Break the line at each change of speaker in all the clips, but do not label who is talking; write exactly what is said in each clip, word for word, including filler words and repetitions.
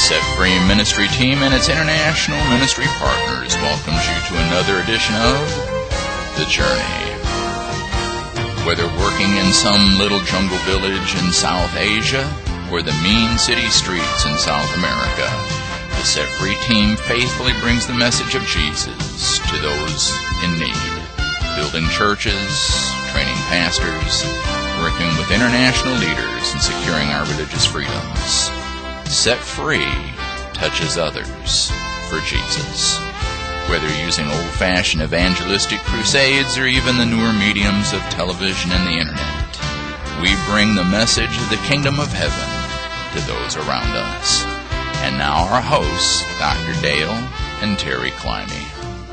Set Free Ministry Team and its international ministry partners welcomes you to another edition of The Journey. Whether working in some little jungle village in South Asia or the mean city streets in South America, the Set Free Team faithfully brings the message of Jesus to those in need, building churches, training pastors, working with international leaders, and securing our religious freedoms. Set Free touches others for Jesus. Whether using old-fashioned evangelistic crusades or even the newer mediums of television and the internet, we bring the message of the kingdom of heaven to those around us. And now our hosts, Doctor Dale and Terry Climby.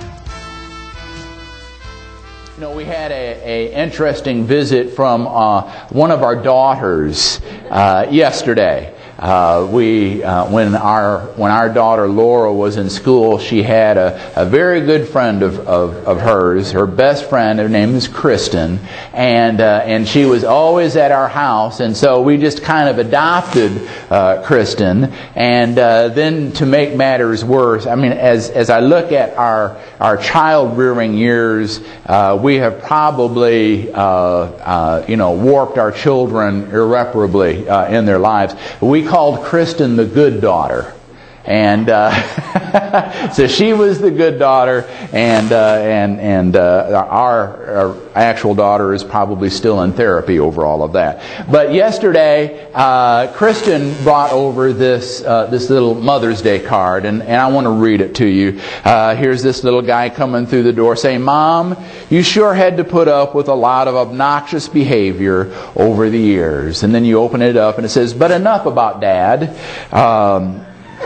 You know, we had a, a interesting visit from uh, one of our daughters uh, yesterday. Uh, we, uh, when our when our daughter Laura was in school, she had a, a very good friend of, of, of hers, her best friend. Her name is Kristen, and uh, and she was always at our house, and so we just kind of adopted uh, Kristen. And uh, then to make matters worse, I mean, as as I look at our our child rearing years, uh, we have probably uh, uh, you know warped our children irreparably uh, in their lives. We called Kristen the good daughter. And uh, so she was the good daughter, and uh, and and uh, our, our actual daughter is probably still in therapy over all of that. But yesterday, uh, Kristen brought over this uh, this little Mother's Day card, and, and I want to read it to you. Uh, here's this little guy coming through the door saying, "Mom, you sure had to put up with a lot of obnoxious behavior over the years." And then you open it up, and it says, "But enough about Dad. Um,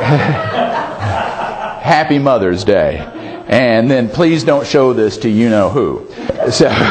Happy Mother's Day. And then please don't show this to you-know-who." So, uh,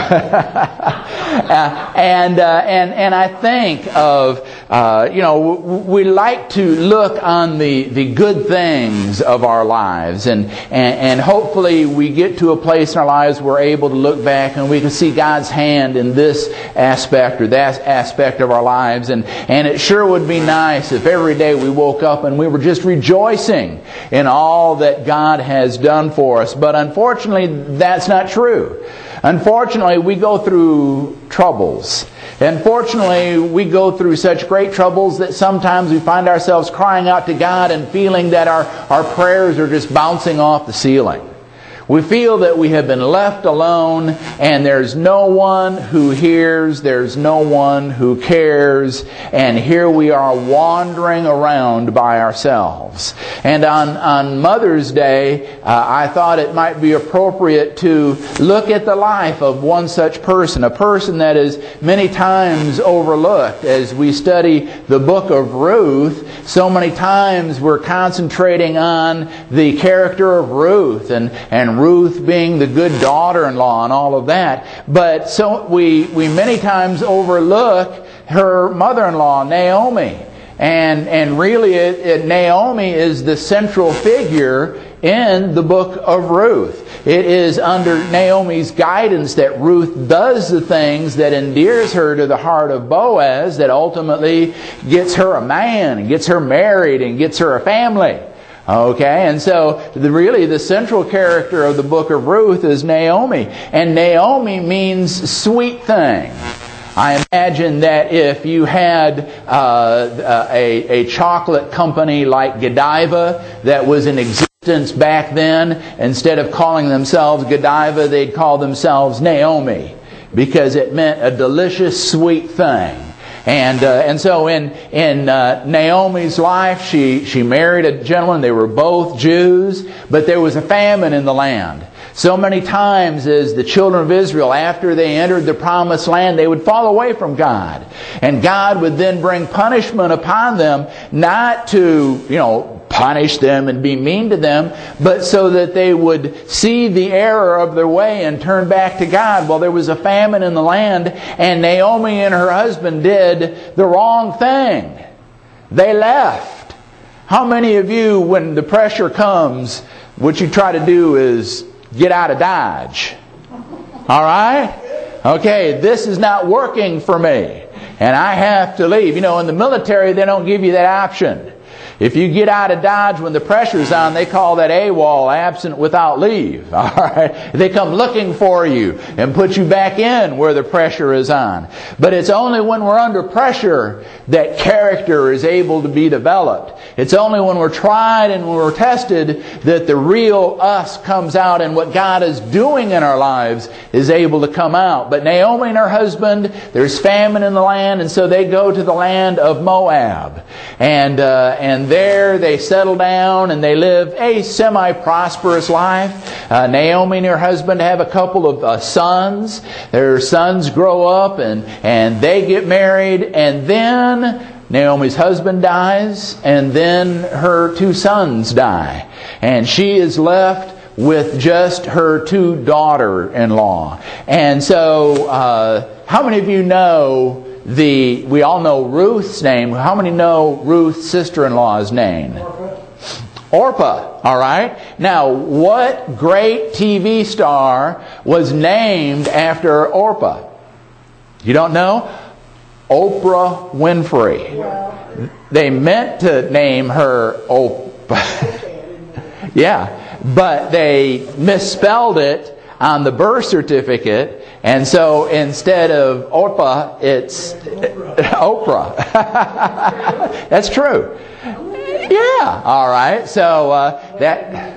and uh, and and I think of uh, you know we like to look on the, the good things of our lives, and, and and hopefully we get to a place in our lives where we're able to look back and we can see God's hand in this aspect or that aspect of our lives, and and it sure would be nice if every day we woke up and we were just rejoicing in all that God has done for us. But unfortunately, that's not true. Unfortunately, we go through troubles. Unfortunately, we go through such great troubles that sometimes we find ourselves crying out to God and feeling that our, our prayers are just bouncing off the ceiling. We feel that we have been left alone, and there's no one who hears, there's no one who cares, and here we are wandering around by ourselves. And on, on Mother's Day, uh, I thought it might be appropriate to look at the life of one such person, a person that is many times overlooked. As we study the book of Ruth, so many times we're concentrating on the character of Ruth, and, and Ruth being the good daughter-in-law and all of that. But so we, we many times overlook her mother-in-law, Naomi. And, and really it, it, Naomi is the central figure in the book of Ruth. It is under Naomi's guidance that Ruth does the things that endears her to the heart of Boaz, that ultimately gets her a man and gets her married and gets her a family. Okay, and so the, really the central character of the book of Ruth is Naomi. And Naomi means sweet thing. I imagine that if you had uh, a, a chocolate company like Godiva that was in existence back then, instead of calling themselves Godiva, they'd call themselves Naomi, because it meant a delicious sweet thing. And uh, and so in in uh, Naomi's life, she she married a gentleman. They were both Jews, but there was a famine in the land. So many times as the children of Israel, after they entered the promised land, they would fall away from God. And God would then bring punishment upon them, not to, you know, punish them and be mean to them, but so that they would see the error of their way and turn back to God. Well, there was a famine in the land, and Naomi and her husband did the wrong thing. They left. How many of you, when the pressure comes, what you try to do is get out of Dodge? All right? Okay, this is not working for me, and I have to leave. You know, in the military, they don't give you that option. If you get out of Dodge when the pressure's on, they call that AWOL, absent without leave. All right? They come looking for you and put you back in where the pressure is on. But it's only when we're under pressure that character is able to be developed. It's only when we're tried and when we're tested that the real us comes out, and what God is doing in our lives is able to come out. But Naomi and her husband, there's famine in the land, and so they go to the land of Moab. And uh, and there they settle down and they live a semi-prosperous life. Uh, Naomi and her husband have a couple of uh, sons. Their sons grow up and, and they get married, and then Naomi's husband dies, and then her two sons die. And she is left with just her two daughter-in-law. And so, uh, how many of you know the, we all know Ruth's name. How many know Ruth's sister-in-law's name? Orpah. Orpah, all right? Now, what great T V star was named after Orpah? You don't know? Oprah Winfrey. Well, they meant to name her Oprah. Yeah, but they misspelled it on the birth certificate, and so instead of Orpah, it's Oprah. That's true. Yeah, all right. So uh, that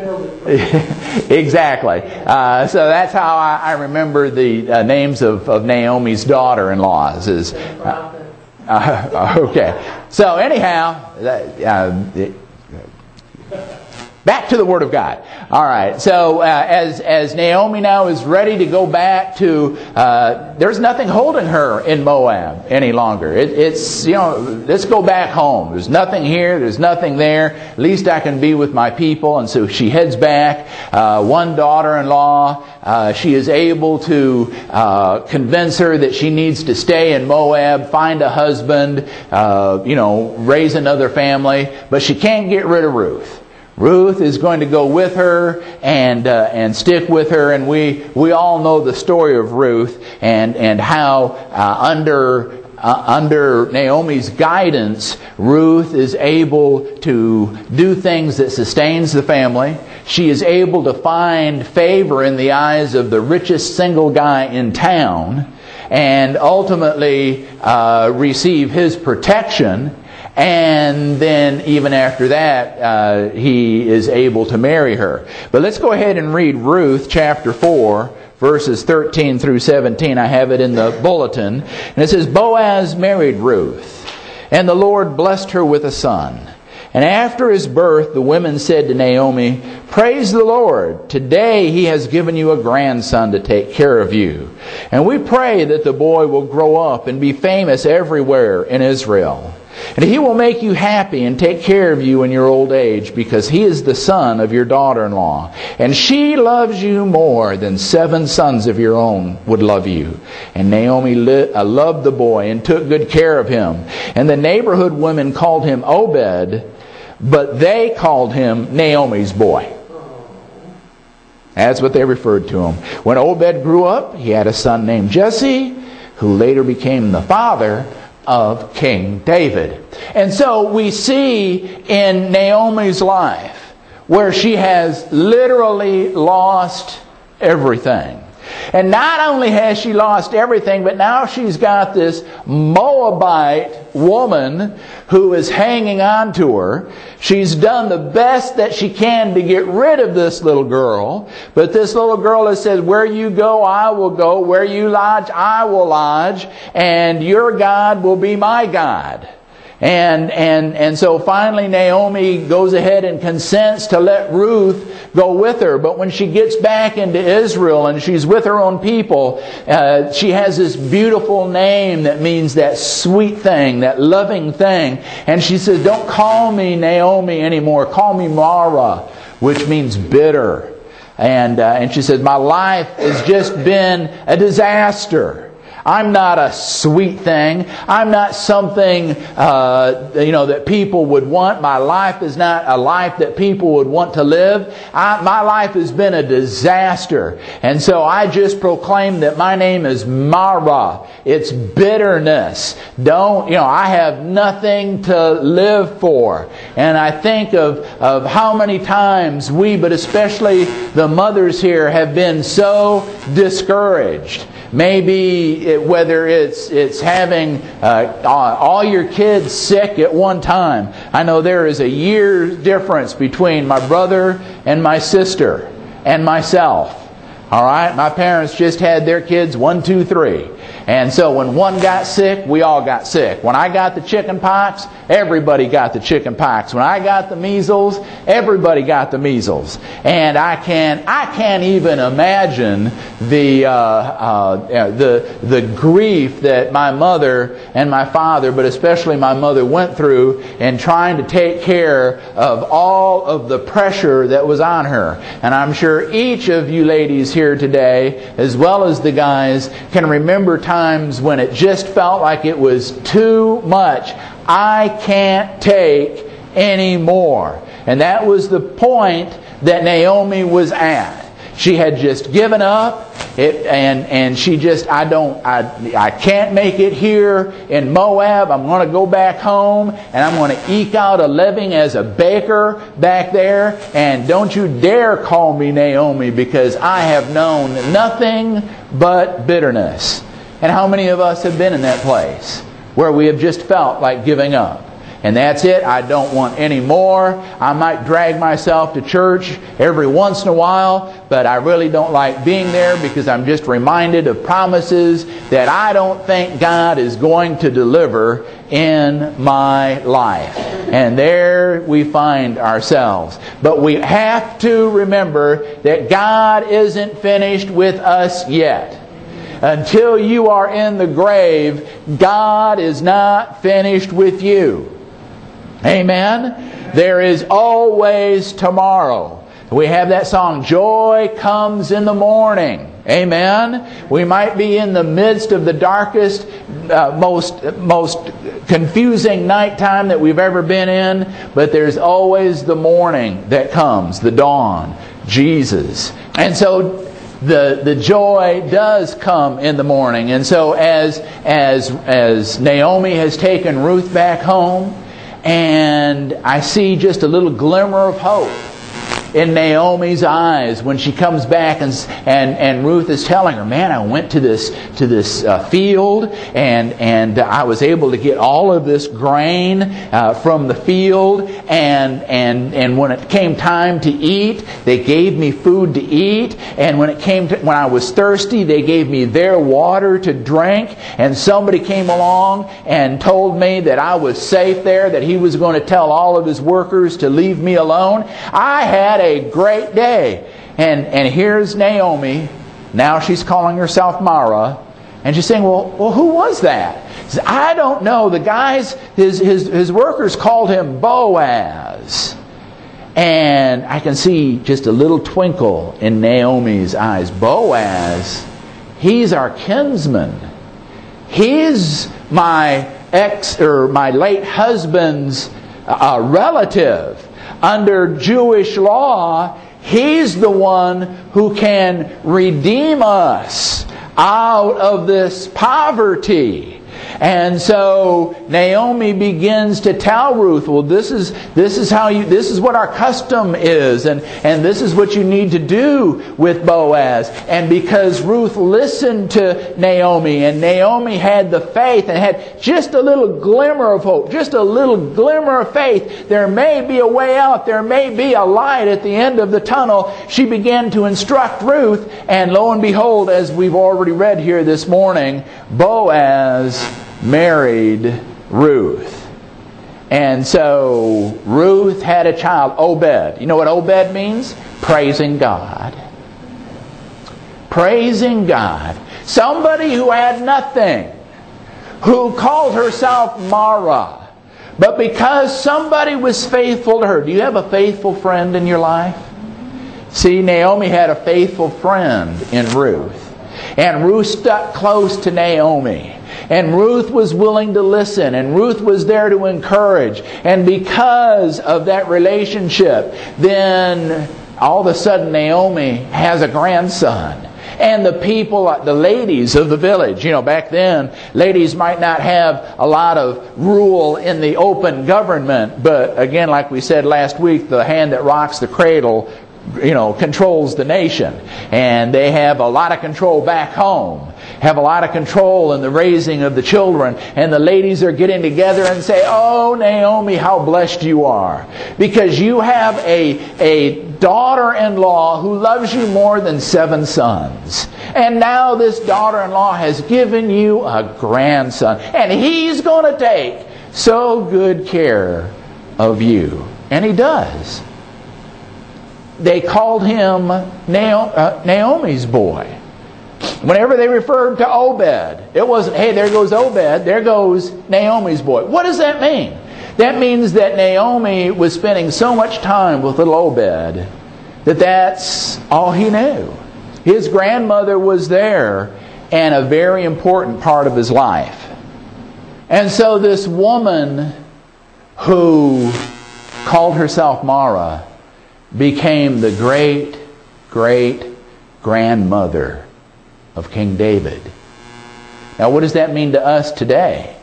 exactly. Uh, so that's how I, I remember the uh, names of, of Naomi's daughter-in-laws. Is uh, uh, okay. So anyhow, uh, it, back to the Word of God. All right. So uh, as as Naomi now is ready to go back to, uh, there's nothing holding her in Moab any longer. It, it's, you know, let's go back home. There's nothing here. There's nothing there. At least I can be with my people. And so she heads back. Uh, one daughter-in-law, uh, she is able to uh, convince her that she needs to stay in Moab, find a husband, uh, you know, raise another family. But she can't get rid of Ruth. Ruth is going to go with her and uh, and stick with her, and we we all know the story of Ruth and and how uh, under uh, under Naomi's guidance, Ruth is able to do things that sustains the family. She is able to find favor in the eyes of the richest single guy in town, and ultimately uh, receive his protection. And then even after that, uh, he is able to marry her. But let's go ahead and read Ruth chapter four, verses thirteen through seventeen. I have it in the bulletin. And it says, Boaz married Ruth, and the Lord blessed her with a son. And after his birth, the women said to Naomi, Praise the Lord, today he has given you a grandson to take care of you. And we pray that the boy will grow up and be famous everywhere in Israel. And he will make you happy and take care of you in your old age, because he is the son of your daughter-in-law. And she loves you more than seven sons of your own would love you. And Naomi loved the boy and took good care of him. And the neighborhood women called him Obed, but they called him Naomi's boy. That's what they referred to him. When Obed grew up, he had a son named Jesse, who later became the father of King David. And so we see in Naomi's life where she has literally lost everything. And not only has she lost everything, but now she's got this Moabite woman who is hanging on to her. She's done the best that she can to get rid of this little girl. But this little girl has said, where you go, I will go. Where you lodge, I will lodge. And your God will be my God. And, and, and so finally Naomi goes ahead and consents to let Ruth go with her. But when she gets back into Israel and she's with her own people, uh, she has this beautiful name that means that sweet thing, that loving thing. And she says, don't call me Naomi anymore. Call me Mara, which means bitter. And, uh, and she says, my life has just been a disaster. I'm not a sweet thing. I'm not something, uh, you know, that people would want. My life is not a life that people would want to live. I, my life has been a disaster. And so I just proclaim that my name is Mara. It's bitterness. Don't, you know, I have nothing to live for. And I think of, of how many times we, but especially the mothers here, have been so discouraged. Maybe it, whether it's it's having uh, all your kids sick at one time. I know there is a year difference between my brother and my sister and myself. All right, my parents just had their kids one, two, three. And so when one got sick, we all got sick. When I got the chicken pox, everybody got the chicken pox. When I got the measles, everybody got the measles. And I can I can't even imagine the uh, uh, the the grief that my mother and my father, but especially my mother, went through in trying to take care of all of the pressure that was on her. And I'm sure each of you ladies here today, as well as the guys, can remember times times when it just felt like it was too much. I can't take any more. And that was the point that Naomi was at. She had just given up, it, and and she just, I don't, I I can't make it here in Moab. I'm going to go back home, and I'm going to eke out a living as a baker back there. And don't you dare call me Naomi, because I have known nothing but bitterness. And how many of us have been in that place where we have just felt like giving up? And that's it. I don't want any more. I might drag myself to church every once in a while, but I really don't like being there because I'm just reminded of promises that I don't think God is going to deliver in my life. And there we find ourselves. But we have to remember that God isn't finished with us yet. Until you are in the grave, God is not finished with you. Amen? There is always tomorrow. We have that song, Joy Comes in the Morning. Amen? We might be in the midst of the darkest, uh, most, most confusing nighttime that we've ever been in, but there's always the morning that comes, the dawn, Jesus. And so The the joy does come in the morning. And so as as as Naomi has taken Ruth back home, and I see just a little glimmer of hope in Naomi's eyes when she comes back, and and and Ruth is telling her, "Man, I went to this to this uh, field, and and I was able to get all of this grain uh, from the field, and and and when it came time to eat, they gave me food to eat, and when it came to when I was thirsty, they gave me their water to drink, and somebody came along and told me that I was safe there, that he was going to tell all of his workers to leave me alone. I had a great day." And and here's Naomi. Now she's calling herself Mara, and she's saying, well, well who was that? She says, I don't know. The guys, his, his, his workers called him Boaz. And I can see just a little twinkle in Naomi's eyes. Boaz, he's our kinsman. He's my ex or my late husband's uh, relative. Under Jewish law, he's the one who can redeem us out of this poverty. And so Naomi begins to tell Ruth, well, this is this is how you this is what our custom is, and, and this is what you need to do with Boaz. And because Ruth listened to Naomi, and Naomi had the faith and had just a little glimmer of hope, just a little glimmer of faith, there may be a way out, there may be a light at the end of the tunnel, she began to instruct Ruth, and lo and behold, as we've already read here this morning, Boaz married Ruth. And so Ruth had a child, Obed. You know what Obed means? Praising God. Praising God. Somebody who had nothing, who called herself Mara. But because somebody was faithful to her. Do you have a faithful friend in your life? See, Naomi had a faithful friend in Ruth. And Ruth stuck close to Naomi. And Ruth was willing to listen. And Ruth was there to encourage. And because of that relationship, then all of a sudden Naomi has a grandson. And the people, the ladies of the village, you know, back then, ladies might not have a lot of rule in the open government. But again, like we said last week, the hand that rocks the cradle, you know, controls the nation. And they have a lot of control back home. Have a lot of control in the raising of the children. And the ladies are getting together and say, "Oh, Naomi, how blessed you are. Because you have a, a daughter-in-law who loves you more than seven sons. And now this daughter-in-law has given you a grandson. And he's going to take so good care of you." And he does. They called him Naomi's boy. Whenever they referred to Obed, it wasn't, "Hey, there goes Obed, there goes Naomi's boy." What does that mean? That means that Naomi was spending so much time with little Obed that that's all he knew. His grandmother was there and a very important part of his life. And so this woman who called herself Mara became the great, great grandmother of King David. Now, what does that mean to us today?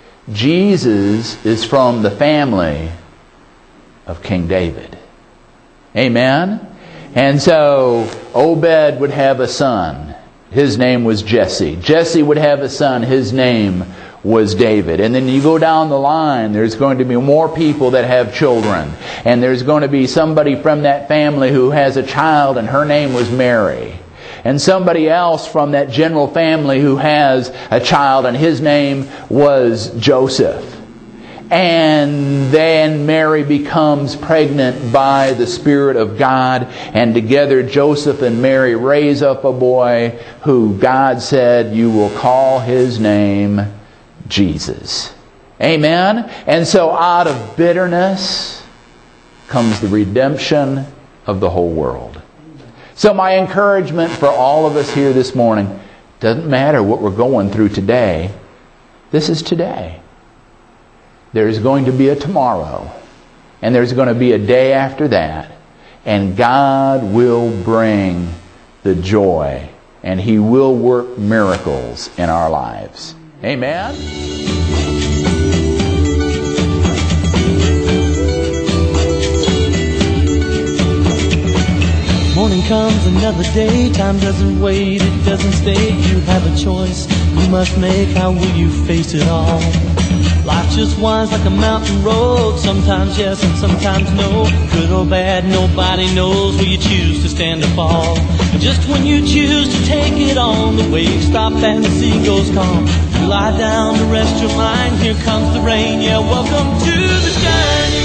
Jesus is from the family of King David. Amen? And so Obed would have a son. His name was Jesse. Jesse would have a son. His name was David. And then you go down the line, there's going to be more people that have children. And there's going to be somebody from that family who has a child, and her name was Mary. And somebody else from that general family who has a child, and his name was Joseph. And then Mary becomes pregnant by the Spirit of God. And together Joseph and Mary raise up a boy who God said, "You will call his name Jesus." Amen? And so out of bitterness comes the redemption of the whole world. So my encouragement for all of us here this morning, doesn't matter what we're going through today, this is today. There's going to be a tomorrow, and there's going to be a day after that, and God will bring the joy, and He will work miracles in our lives. Amen?
Morning comes another day. Time doesn't wait, it doesn't stay. You have a choice you must make. How will you face it all? Life just winds like a mountain road. Sometimes yes and sometimes no. Good or bad, nobody knows. Will you choose to stand or fall? And just when you choose to take it on, the waves stop and the sea goes calm. You lie down to rest your mind. Here comes the rain. Yeah, welcome to the journey.